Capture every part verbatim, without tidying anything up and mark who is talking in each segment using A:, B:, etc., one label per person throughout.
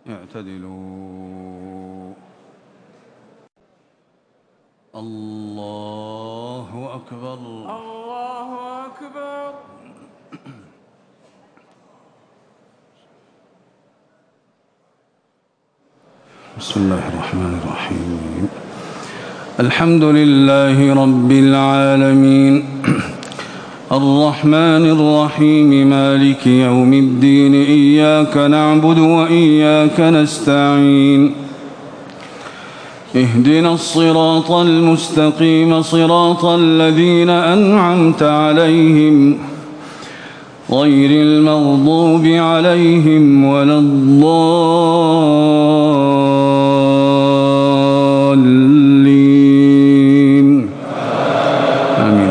A: اعتدلوا. الله أكبر.
B: الله أكبر.
A: بسم الله الرحمن الرحيم. الحمد لله رب العالمين الرحمن الرحيم مالك يوم الدين إياك نعبد وإياك نستعين اهدنا الصراط المستقيم صراط الذين أنعمت عليهم غير المغضوب عليهم ولا الضالين آمين.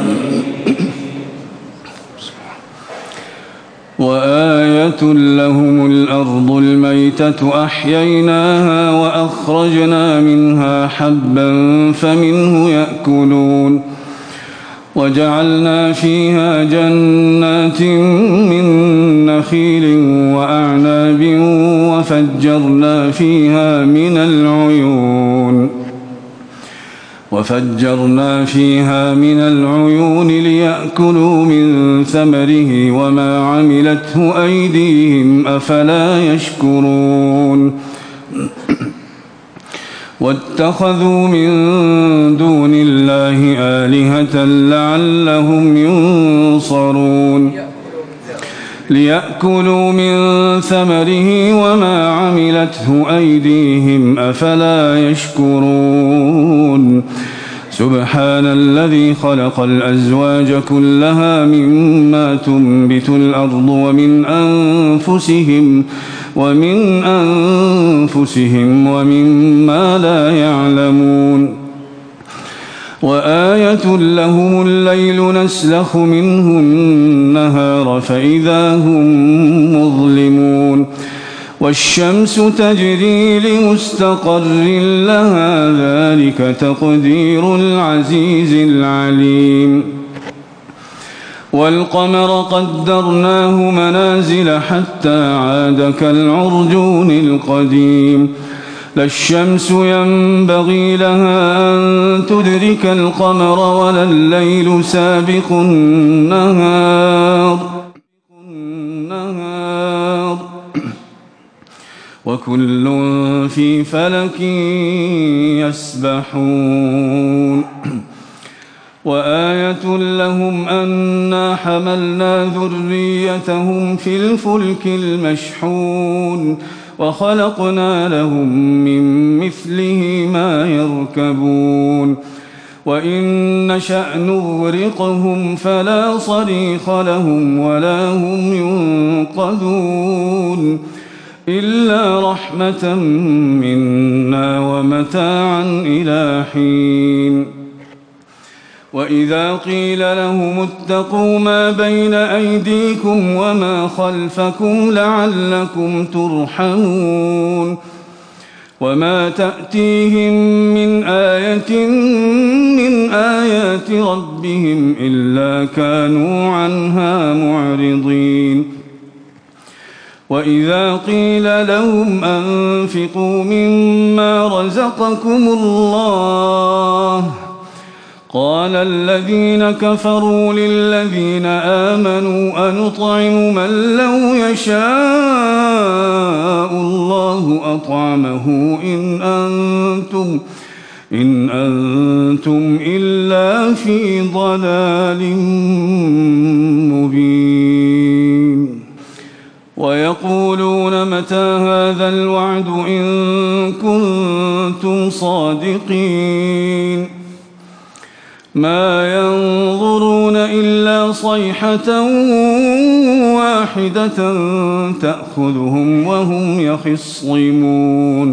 A: وآية لهم الأرض الميتة أحييناها وأخرجنا منها حبا فمنه يأكلون وجعلنا فيها جنات من نخيل وأعناب وفجرنا فيها من العيون وفجرنا فيها من العيون ليأكلوا من ثمره وما عملته أيديهم أفلا يشكرون واتخذوا من دون الله آلهة لعلهم ينصرون ليأكلوا من ثمره وما عملته أيديهم أفلا يشكرون سبحان الذي خلق الأزواج كلها مما تنبت الأرض ومن أنفسهم ومن أنفسهم ومما لا يعلمون وآية لهم الليل نسلخ منه النهار فإذا هم مظلمون والشمس تجري لمستقر لها ذلك تقدير العزيز العليم والقمر قدرناه منازل حتى عاد كالعرجون القديم لا الشمس ينبغي لها أن تدرك القمر ولا الليل سابق النهار وكل في فلك يسبحون وآية لهم أنا حملنا ذريتهم في الفلك المشحون وخلقنا لهم من مثله ما يركبون وإن نشأ نغرقهم فلا صريخ لهم ولا هم ينقذون إلا رحمة منا ومتاعا إلى حين وإذا قيل لهم اتقوا ما بين أيديكم وما خلفكم لعلكم ترحمون وما تأتيهم من آية من آيات ربهم إلا كانوا عنها معرضين وإذا قيل لهم أنفقوا مما رزقكم الله قال الذين كفروا للذين آمنوا أنطعم من لو يشاء الله أطعمه إن أنتم إن أنتم إلا في ضلال مبين ويقولون متى هذا الوعد إن كنتم صادقين ما ينظرون إلا صيحة واحدة تأخذهم وهم يخصمون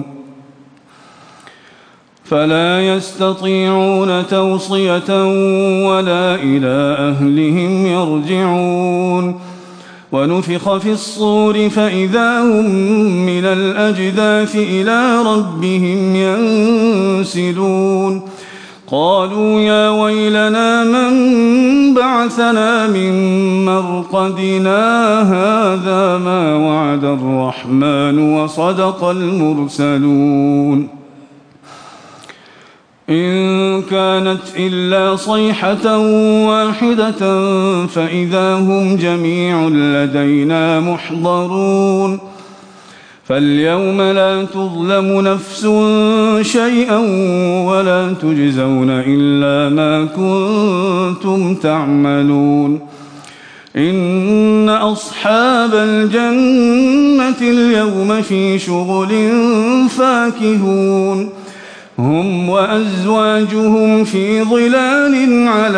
A: فلا يستطيعون توصية ولا إلى أهلهم يرجعون ونفخ في الصور فإذا هم من الأجداث إلى ربهم ينسلون قالوا يا ويلنا من بعث بعثنا من مرقدنا هذا ما وعد الرحمن وصدق المرسلون إن كانت إلا صيحة واحدة فإذا هم جميع لدينا محضرون فاليوم لا تظلم نفس شيئا ولا تجزون إلا ما كنتم تعملون إن أصحاب الجنة اليوم في شغل فاكهون هم وأزواجهم في ظلال على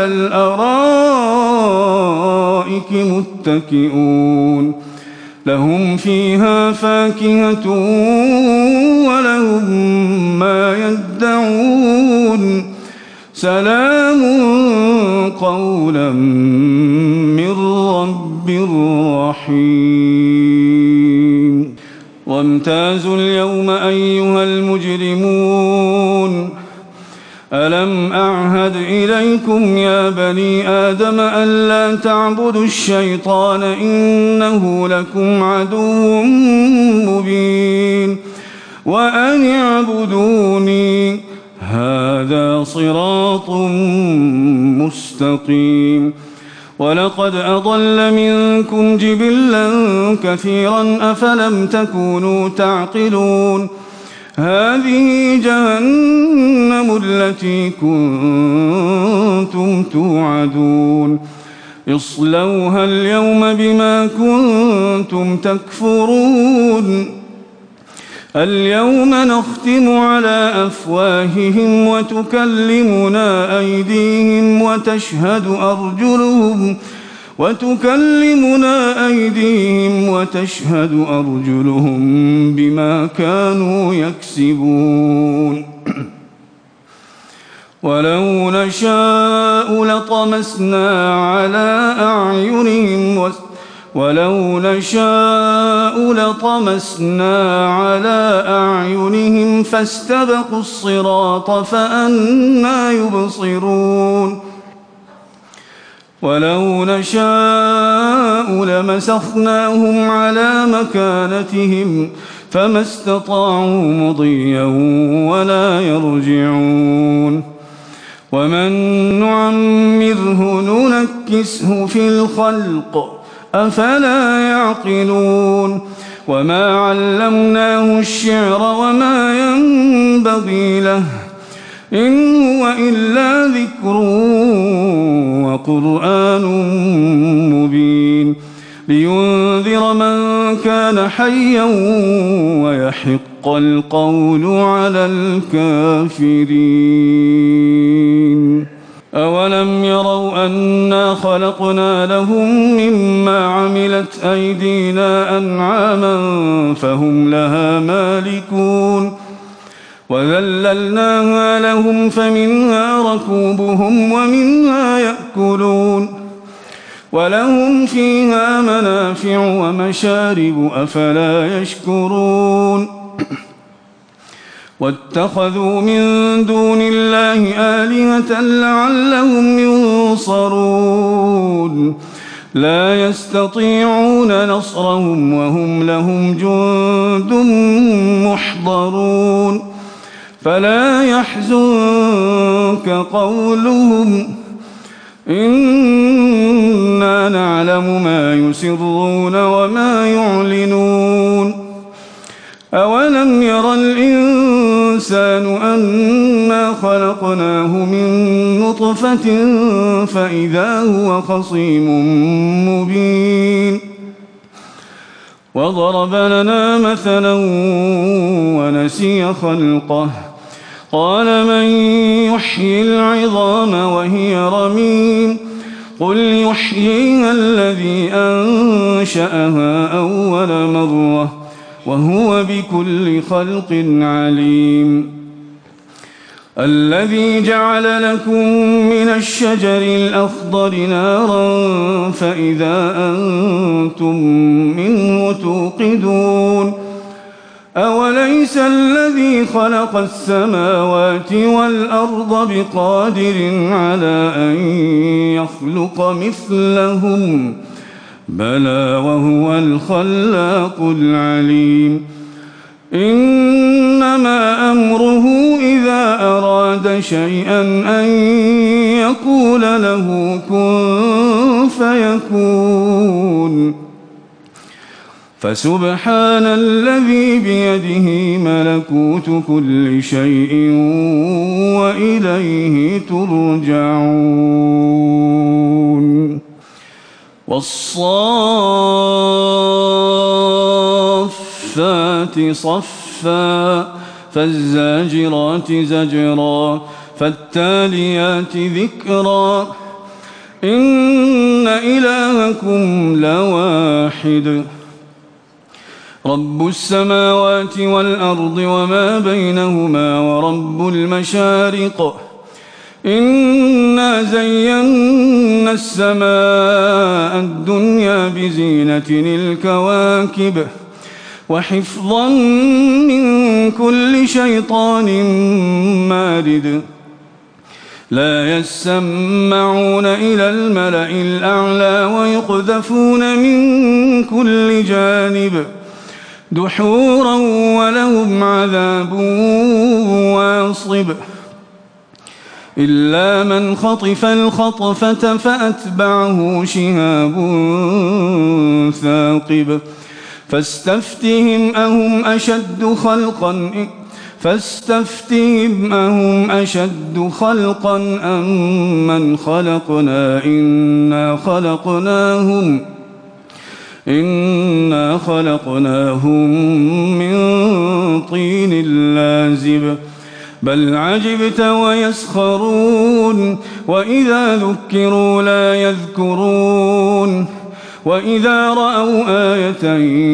A: الأرائك متكئون لهم فيها فاكهة ولهم ما يدعون سلام قولا من رب رحيم وامتازوا اليوم أيها المجرمون ألم أعهد إليكم يا بني آدم ألا تعبدوا الشيطان إنه لكم عدو مبين وأن اعبدوني هذا صراط مستقيم ولقد أضل منكم جبلا كثيرا أفلم تكونوا تعقلون هذه جهنم التي كنتم توعدون اصلوها اليوم بما كنتم تكفرون اليوم نختم على أفواههم وتكلمنا أيديهم وتشهد أرجلهم وتكلمنا أيديهم وتشهد أرجلهم بما كانوا يكسبون ولو نشاء لطمسنا على أعينهم ولو نشاء لطمسنا على أعينهم فاستبقوا الصراط فأنى يبصرون ولو نشاء لمسخناهم على مكانتهم فما استطاعوا مضيا ولا يرجعون ومن نعمره ننكسه في الخلق أفلا يعقلون وما علمناه الشعر وما ينبغي له إن هو إلا ذكر وقرآن مبين لينذر من كان حيا ويحق القول على الكافرين أولم يروا أنا خلقنا لهم مما عملت أيدينا أنعاما فهم لها مالكون وذللناها لهم فمنها ركوبهم ومنها يأكلون ولهم فيها منافع ومشارب أفلا يشكرون واتخذوا من دون الله آلهة لعلهم ينصرون لا يستطيعون نصرهم وهم لهم جند محضرون فلا يحزنك قولهم إنا نعلم ما يسرون وما يعلنون أولم ير الإنسان أنا خلقناه من نطفة فإذا هو خصيم مبين وضرب لنا مثلا ونسي خلقه قال من يحيي العظام وهي رميم قل يحييها الذي أنشأها أول مرة وهو بكل خلق عليم الذي جعل لكم من الشجر الأخضر نارا فإذا أنتم منه توقدون أوليس الذي خلق السماوات والأرض بقادر على أن يخلق مثلهم بلى وهو الخلاق العليم إنما أمره إذا أراد شيئا أن يقول له كن فيكون فسبحان الذي بيده ملكوت كل شيء وإليه ترجعون والصافات صفا فالزاجرات زجرا فالتاليات ذكرا إن إلهكم لواحد رب السماوات والأرض وما بينهما ورب المشارق إنا زينا السماء الدنيا بزينة الكواكب وحفظا من كل شيطان مارد لا يسمعون إلى الملأ الأعلى ويقذفون من كل جانب دحورا ولهم عذاب واصب إلا من خطف الخطفة فأتبعه شهاب ثاقب فاستفتهم أهم أشد خلقا فاستفتهم أهم أشد خلقا أم من خلقنا إنا خلقناهم إنا خلقناهم من طين لازب بل عجبت ويسخرون وإذا ذكروا لا يذكرون وإذا رأوا آية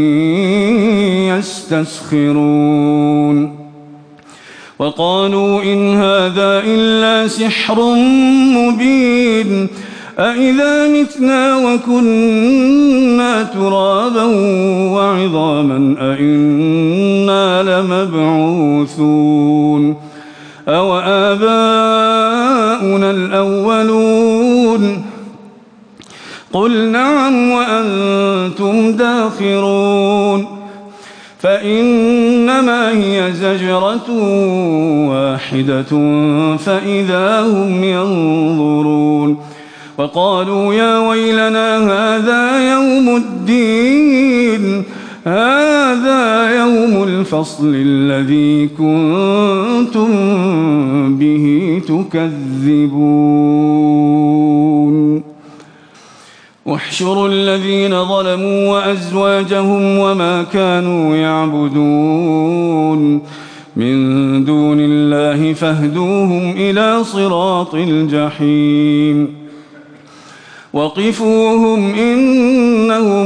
A: يستسخرون وقالوا إن هذا إلا سحر مبين أإذا متنا وكنا ترابا وعظاما أإنا لمبعوثون أو آباؤنا الأولون قل نعم وأنتم داخرون فإنما هي زجرة واحدة فإذا هم ينظرون وقالوا يا ويلنا هذا يوم الدين هذا يوم الفصل الذي كنتم به تكذبون واحشروا الذين ظلموا وأزواجهم وما كانوا يعبدون من دون الله فاهدوهم إلى صراط الجحيم وقفوهم إنهم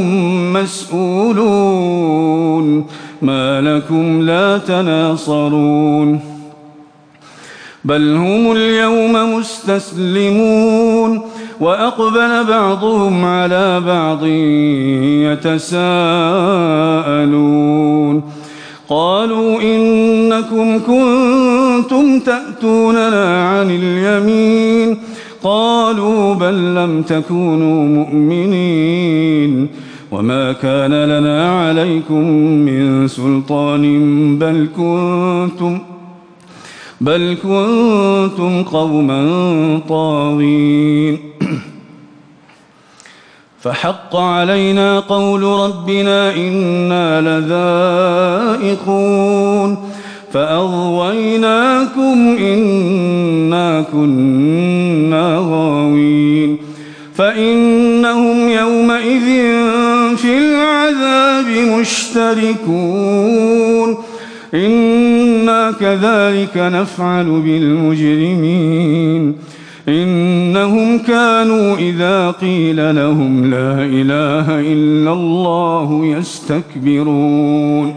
A: مسؤولون ما لكم لا تناصرون بل هم اليوم مستسلمون وأقبل بعضهم على بعض يتساءلون قالوا إنكم كنتم تأتوننا عن اليمين قالوا بل لم تكونوا مؤمنين وما كان لنا عليكم من سلطان بل كنتم بل كنتم قوما طاغين فحق علينا قول ربنا إنا لذائقون فأغويناكم إنا كنا غاوين فإنهم يومئذ في العذاب مشتركون إنا كذلك نفعل بالمجرمين إنهم كانوا إذا قيل لهم لا إله إلا الله يستكبرون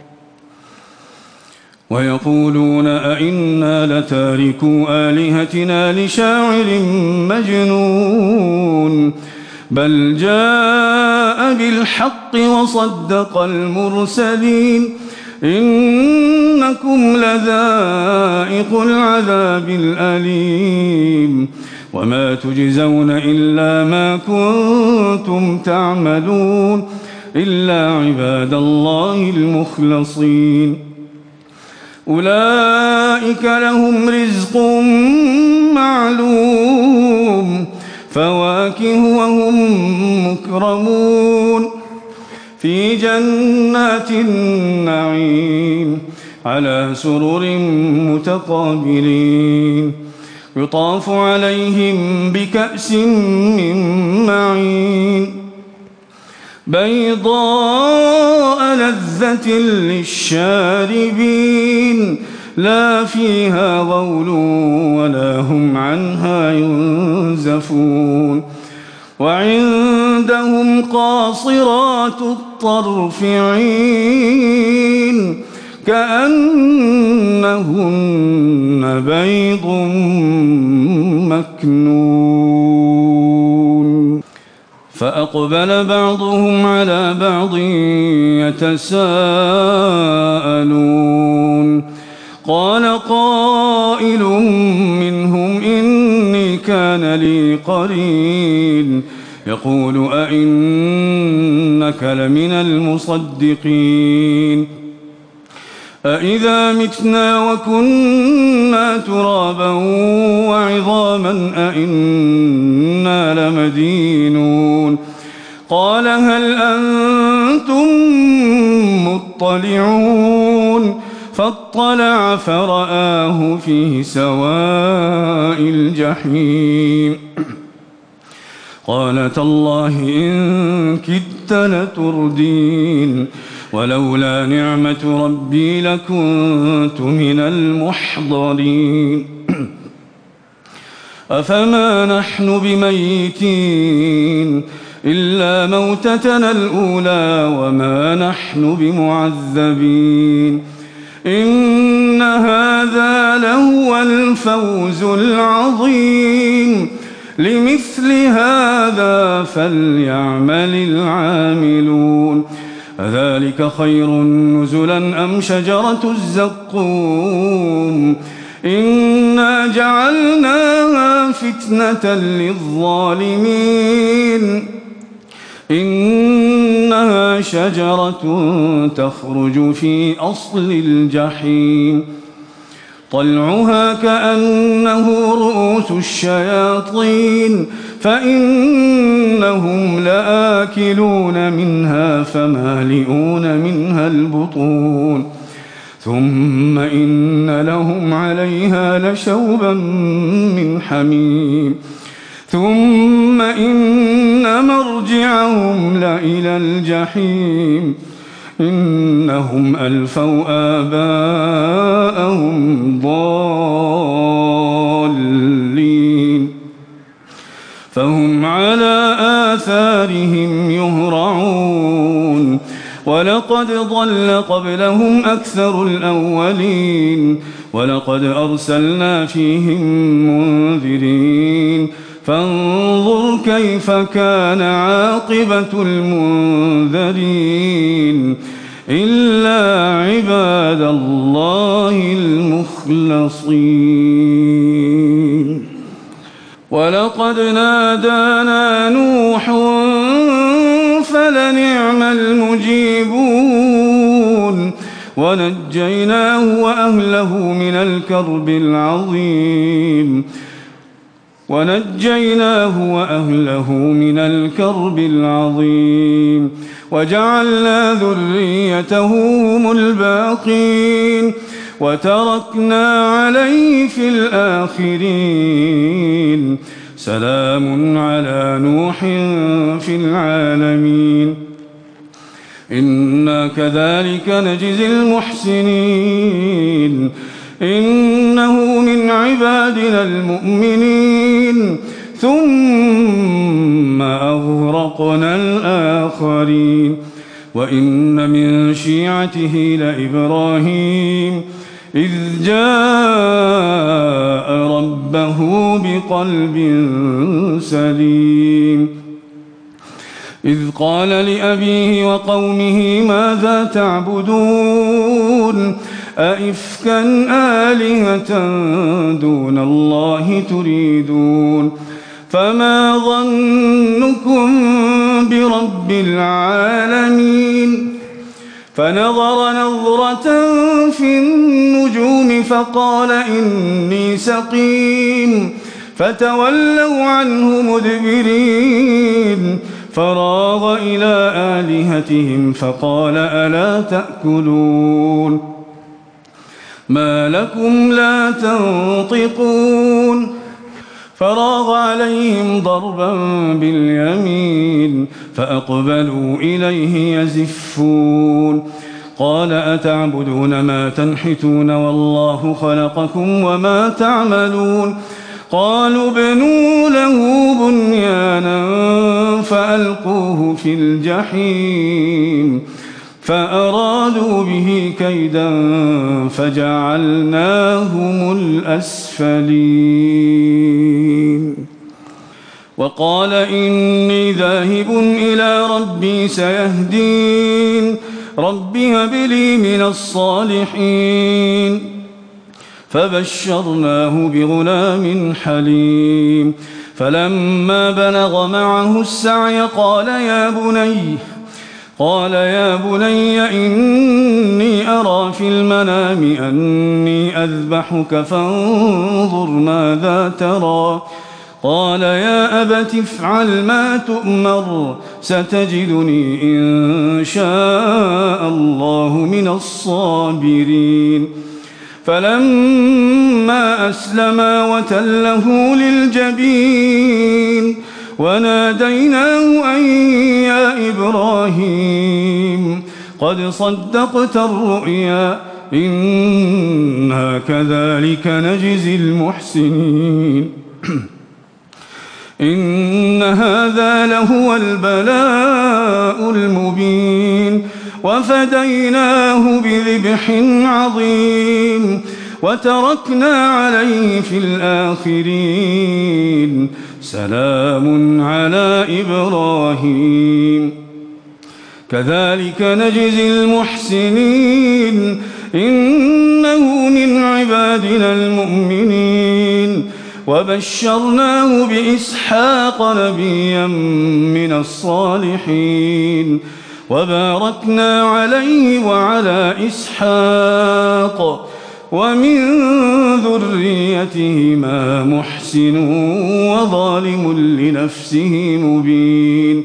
A: ويقولون أئنا لتاركو آلهتنا لشاعر مجنون بل جاء بالحق وصدق المرسلين إنكم لذائق العذاب الأليم وما تجزون إلا ما كنتم تعملون إلا عباد الله المخلصين أولئك لهم رزق معلوم فواكه وهم مكرمون في جنات النعيم على سرر متقابلين يطاف عليهم بكأس من معين بيضاء لذة للشاربين لا فيها غول ولا هم عنها ينزفون وعندهم قاصرات الطرف عين كأنهن بيض مكنون فأقبل بعضهم على بعض يتساءلون قال قائل منهم إني كان لي قرين يقول أئنك لمن المصدقين أإذا متنا وكنا ترابا وعظاما أئنا لمدينون قال هل أنتم مطلعون فاطلع فرآه في سواء الجحيم قال تالله إن كدت لتردين ولولا نعمة ربي لكنت من المحضرين أفما نحن بميتين إلا موتتنا الأولى وما نحن بمعذبين إن هذا لهو الفوز العظيم لمثل هذا فليعمل العاملون أذلك خير نزلا أم شجرة الزقوم إنا جعلناها فتنة للظالمين إنها شجرة تخرج في أصل الجحيم طلعها كأنه رؤوس الشياطين فإنهم لآكلون منها فمالئون منها البطون ثم إن لهم عليها لشوبا من حميم ثم إن مرجعهم لإلى الجحيم إنهم ألفوا آباءهم ضالين فهم على آثارهم يهرعون ولقد ضل قبلهم أكثر الأولين ولقد أرسلنا فيهم منذرين فانظر كيف كان عاقبة المنذرين إلا عباد الله المخلصين ولقد نادانا نوح فلنعم المجيبون ونجيناه وأهله من الكرب العظيم ونجيناه وأهله من الكرب العظيم وجعلنا ذريته هم الباقين وتركنا عليه في الآخرين سلام على نوح في العالمين إنا كذلك نجزي المحسنين إنه من عبادنا المؤمنين ثم أغرقنا الآخرين وإن من شيعته لإبراهيم إذ جاء ربه بقلب سليم إذ قال لأبيه وقومه ماذا تعبدون أئفكا آلهة دون الله تريدون فما ظنكم برب العالمين فنظر نظرة في النجوم فقال إني سقيم فتولوا عنه مدبرين فراغ إلى آلهتهم فقال ألا تأكلون ما لكم لا تنطقون فراغ عليهم ضربا باليمين فأقبلوا إليه يزفون قال أتعبدون ما تنحتون والله خلقكم وما تعملون قالوا ابنوا له بنيانا فألقوه في الجحيم فأرادوا به كيدا فجعلناهم الأسفلين وقال إني ذاهب إلى ربي سيهدين رب هب لي من الصالحين فبشرناه بغلام حليم فلما بلغ معه السعي قال يا بني قال يا بني إني أرى في المنام أني أذبحك فانظر ماذا ترى قال يا أبت افعل ما تؤمر ستجدني إن شاء الله من الصابرين فلما أسلما وتله للجبين وناديناه أن يا إبراهيم قد صدقت الرؤيا إنا كذلك نجزي المحسنين إن هذا لهو البلاء المبين وفديناه بذبح عظيم وتركنا عليه في الآخرين سلام على إبراهيم كذلك نجزي المحسنين إنه من عبادنا المؤمنين وبشرناه بإسحاق نبيا من الصالحين وباركنا عليه وعلى إسحاق ومن ذريتهما محسن وظالم لنفسه مبين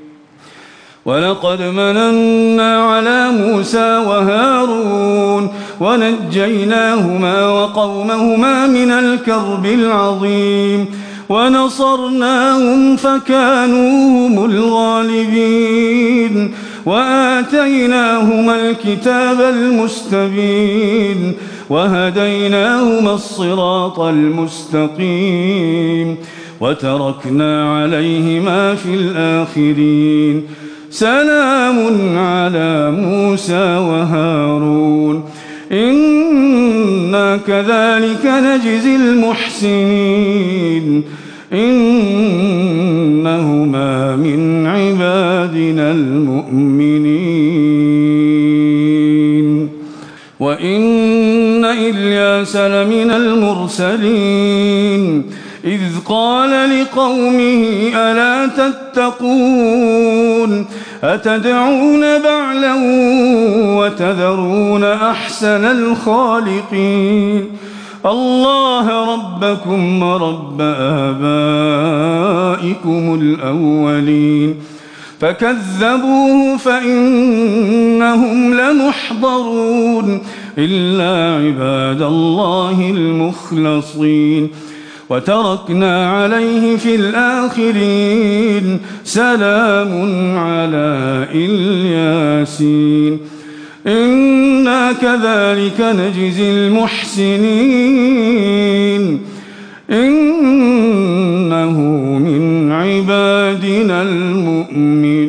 A: ولقد مننا على موسى وهارون ونجيناهما وقومهما من الكرب العظيم ونصرناهم فكانوا هم الغالبين وآتيناهما الكتاب المستبين وهديناهما الصراط المستقيم وتركنا عليهما في الآخرين سلام على موسى وهارون إنا كذلك نجزي المحسنين إنهما من عبادنا المؤمنين وإن إلياس لمن المرسلين إذ قال لقومه ألا تتقون أتدعون بعلا وتذرون أحسن الخالقين الله ربكم ورب آبائكم الأولين فكذبوه فإنهم لمحضرون إلا عباد الله المخلصين وتركنا عليه في الآخرين سلام على الياسين إنا كذلك نجزي المحسنين إنه من عبادنا المؤمنين